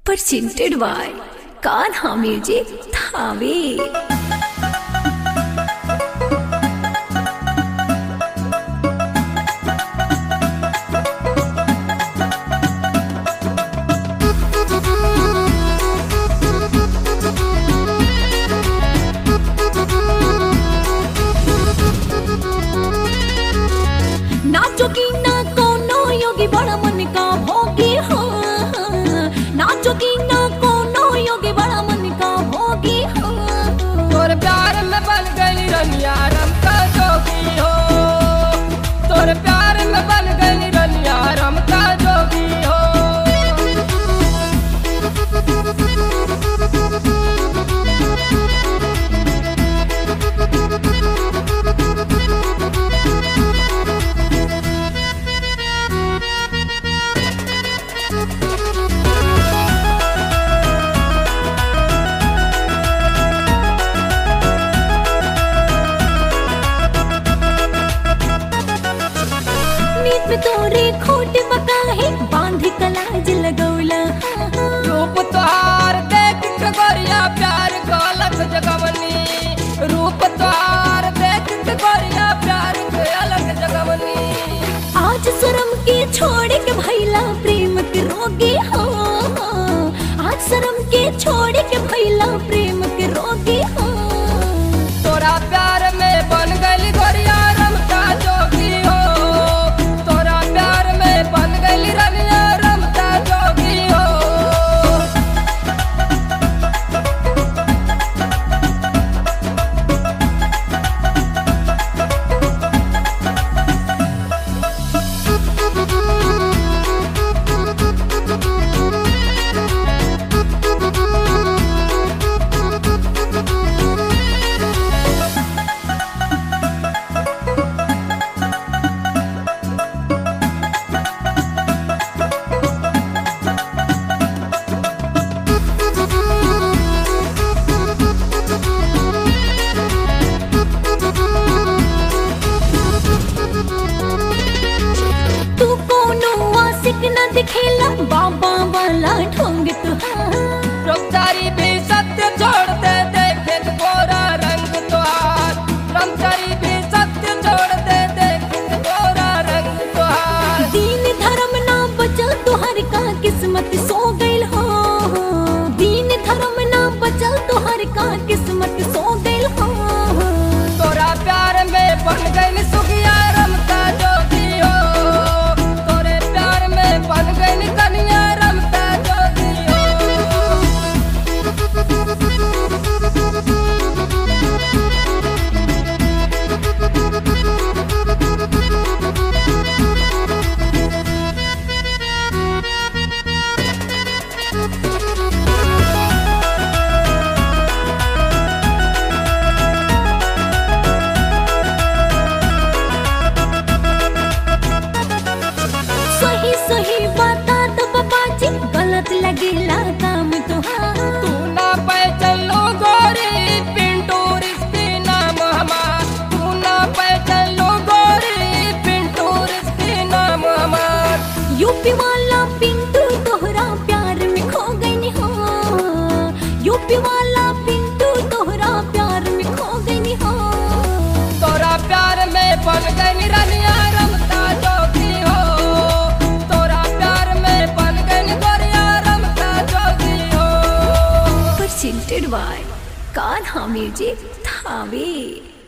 presented by Kanha Music Thave. नाचो की ना कोनो योगी बड़ा मन का भोगी हो, नाचो की ना कोनो योगी बड़ा मन का भोगी हो। तोर प्यार में बन गई रनिया रम का जोगी हो, तोर प्यार में बन गई रनिया रम का जोगी हो। में तोरे खोट बकाहे बांध कलाज लगौला। रूप तोहार देख के गोरिया प्यार को अलग जगवनी, रूप तोहार देख के गोरिया प्यार के अलग जगवनी। आज शर्म के छोड़ के भैला प्रेम के रोगी हो, आज शर्म के छोड़ के भैला प्रेम के रोगी हो। तोरा प्यार में बन गई गोरिया रम का जोगी हो, तोरा प्यार में बन गई रनिया रम का जोगी हो। न दिखेला बाबा वाला ढोंग तुहार, ब्रह्मचारी भी सत्य छोड़ दे देखे गोरा रंग तुहार, ब्रह्मचारी भी सत्य छोड़ दे देखे गोरा रंग तुहार। दीन धर्म ना बचल तुहर का किस्मत सो गइल हो, दीन धर्म ना बचल तुहर का किस्मत सो गइल हो। तोरा प्यार में बन गई सुखिया रम का जोगी हो, तोरे प्यार में बन गई कन्या रम का जोगी हो। सही सही बता दो बाबाजी, गलत लगेला काम तुहार। तू ना पहचानो गोरी पिंटू रिश्ते नाम हमार, तू ना पहचानो गोरी पिंटू रिश्ते नाम हमार। यूपी वाला पिंटू तोहरा प्यार में खो गई हो, यूपी वाला पिंटू तोहरा प्यार में खो गई हो। तोरा प्यार में बन गई रनिया रम का जोगी हो, तोरा प्यार में बन गई गोरिया रम का जोगी हो। Presented by Kanha Music Thave.